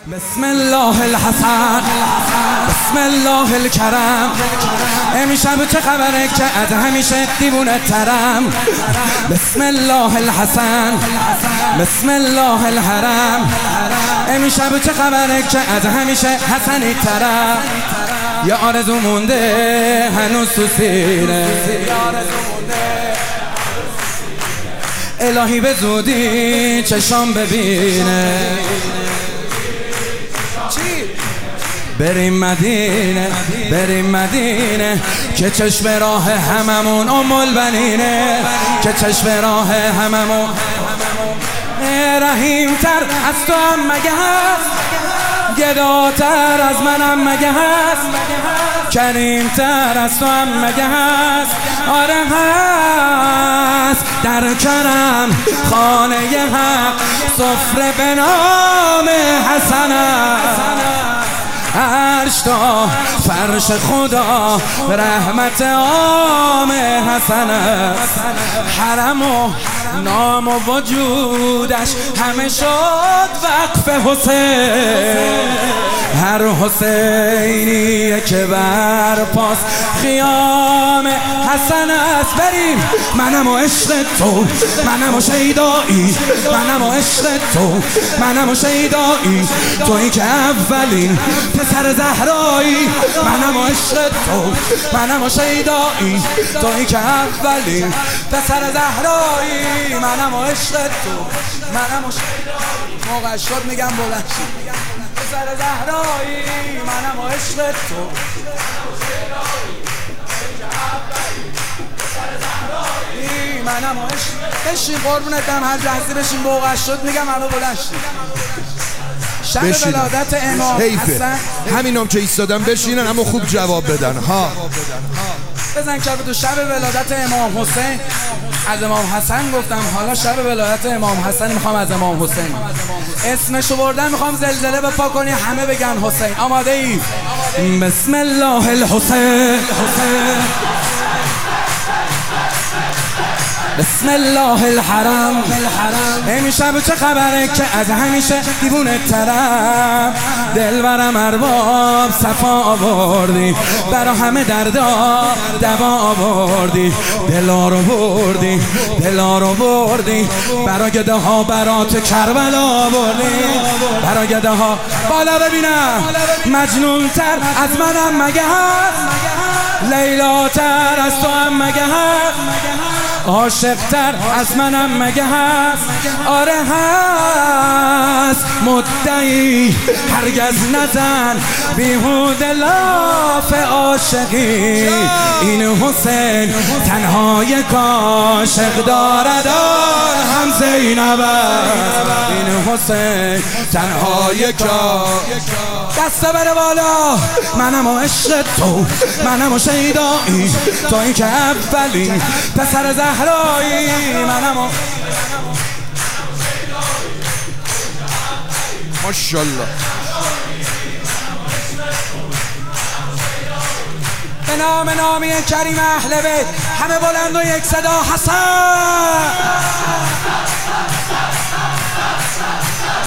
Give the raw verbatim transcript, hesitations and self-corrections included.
بسم الله الحسن بسم الله الکرم. امشب چه خبره که از همیشه دیوونه ترم. بسم الله الحسن بسم الله الحرم. امشب چه خبره که از همیشه حسنی ترم. یا آرزو مونده هنوز تو سینه، الهی به زودی چشام ببینه. بریم مدینه بریم مدینه که چشم راه هممون ام البنینه، که چشم راه هممون رحیم تر از تو هم مگه هست، گداتر از منم مگه هست، کریم تر از تو هم مگه هست. آره هست در کرم خانه حق، سفره به نام حسن است. عرش تا فرش خدا رحمت عام حسن است. حرم و نام و وجودش همه شد وقف حسین. هر حسینی که بر پاس خیام حسن است. بریم منم و عشق تو، منم و شیدایی، منم و عشق تو، منم و شیدایی. تویی که اولین پسر زهرایی، منم و عشق تو، منم و شیدایی. تویی که اولین پسر زهرایی، منم و عشق تو، منم و شیدایی. موقع شد میگم بلند شد پسر زهرایی، منم و عشق تو. منم و عشق بشین قربونتم، هر جهزی بشین. موقع شد میگم همه بلند شد. شب ولادت امام حسن. همینم که ایستادن بشینن اما خوب جواب بدن ها. بزن کف تو. شب ولادت امام حسین از امام حسن گفتم، حالا شب ولادت امام حسن میخوام از امام حسین. اسمشو بردن میخوام زلزله بپا کنی همه بگن حسین. آماده ای؟ بسم الله الحسین بسم الله الحرم. امشب چه خبره که از همیشه دیوونه ترم. دلبرم ارباب صفا آوردی، برا همه دردا دوا آوردی. دلا رو بردی دلا رو بردی، برا گده ها برات کربلا آوردی. برا گده ها بالا ببینم. مجنون تر از منم مگه هست، لیلا تر از تو هم مگه هست، عاشق تر از منم مگه هست. آره هست مدعی هرگز نزن بیهوده لاف عاشقی. این حسین تنها یک عاشق دارد هم زینب است. این حسین تنها یک عاشق. دسته بره بالا. منم و عشق تو، منم و شیدایی. تویی که اولین پسر زهرایی، منم و ماشاءالله. به نام نامی کریم اهل بیت همه بلند و یک صدا حسن.